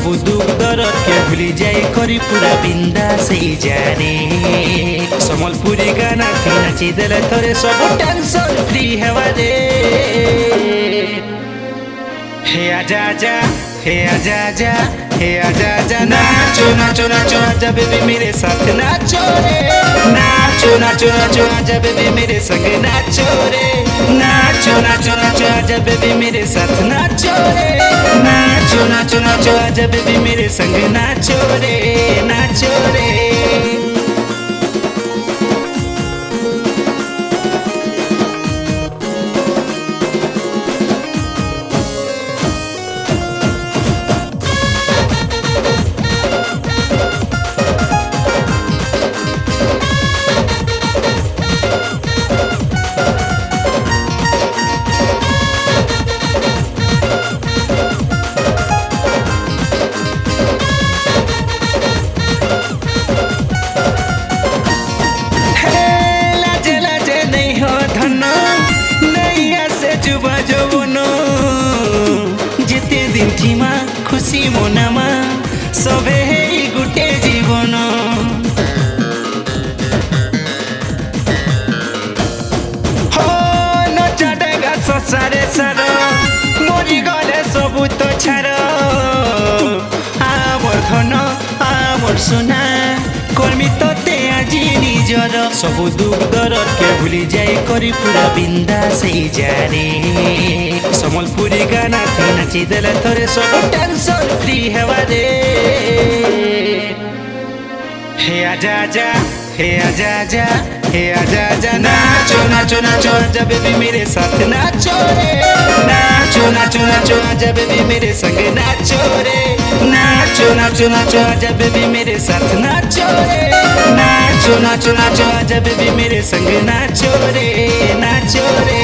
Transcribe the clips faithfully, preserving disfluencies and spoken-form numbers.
सबु दुख दरद के भूली जाई करी पूरा बिंदा से जाने समलपुरी गाना थी नाची देले तोरे सब टेंशन फ्री हेवा रे हे आजा आजा हे आजा आजा हे आजा आजा नाचो नाचो नाचो आजा बेबी मेरे साथ नाचो रे नाचो नाचो नाचो आजा बेबी मेरे संग नाचो रे नाचो नाचो नाचो आजा बेबी मेरे साथ नाचो रे नाचो नाचो नाचो आजा बेबी मेरे संग नाचो रे नाचो रे दिनठीमा खुशी मनामा सबे गुटे जीवन हो नचाडेगा ससारे सार मरी गले सबु तो छाड़ आमर धन आमर सोना कर्मी तोते आजी निजर सबु दुख दरद के भूली जाई करी पूरा बिंदा से जाने समलपुरी गाना थी नाची देले तोरे सब टेंशन फ्री हेवा रे हे आजा आजा हे आजा आजा हे आजा आजा नाचो नाचो नाचो आजा बेबी मेरे साथ नाचो रे नाचो नाचो नाचो आजा बेबी मेरे संग नाचो रे नाचो नाचो नाचो आजा बेबी मेरे साथ नाचो रे नाचो नाचो नाचो आजा बेबी मेरे संग नाचो रे नाचो रे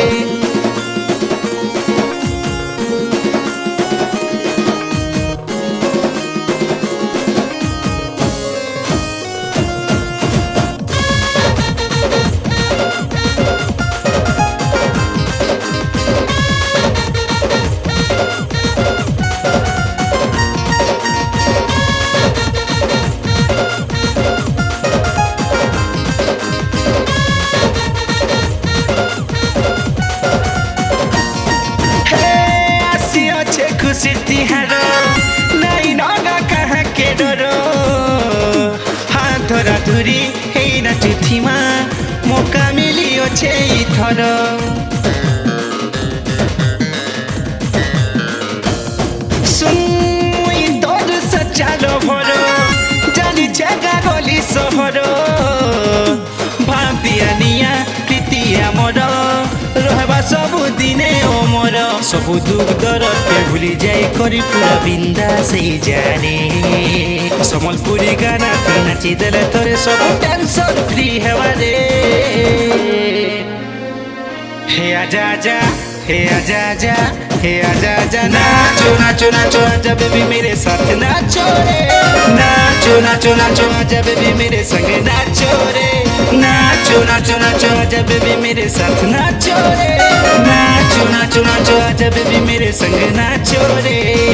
खुशी तिहार नहीं नगा कहाँ के डरो हाथ धरा धुरी हे नाचुथीमा मौका मिलियो छे थर सुन मुई तोर सच्चालो भरो जानी जगा गली सहर भाबिया निया प्रीतिया मोर रहबा सबु दिने ओमर सबु दुख दरद के भूली जाई करी पूरा बिंदा से जाने समलपुरी गाना थी नाची देले तोरे सब टेंशन फ्री हेवा रे हे आजा आजा हे आजा आजा हे आजा आजा नाचो नाचो नाचो आजा बेबी मेरे साथ नाचो रे नाचो नाचो नाचो आजा बेबी मेरे संग नाचो रे नाचो नाचो नाचो आजा बेबी मेरे साथ नाचो रे नाचो नाचो नाचो आजा बेबी मेरे संग नाचो रे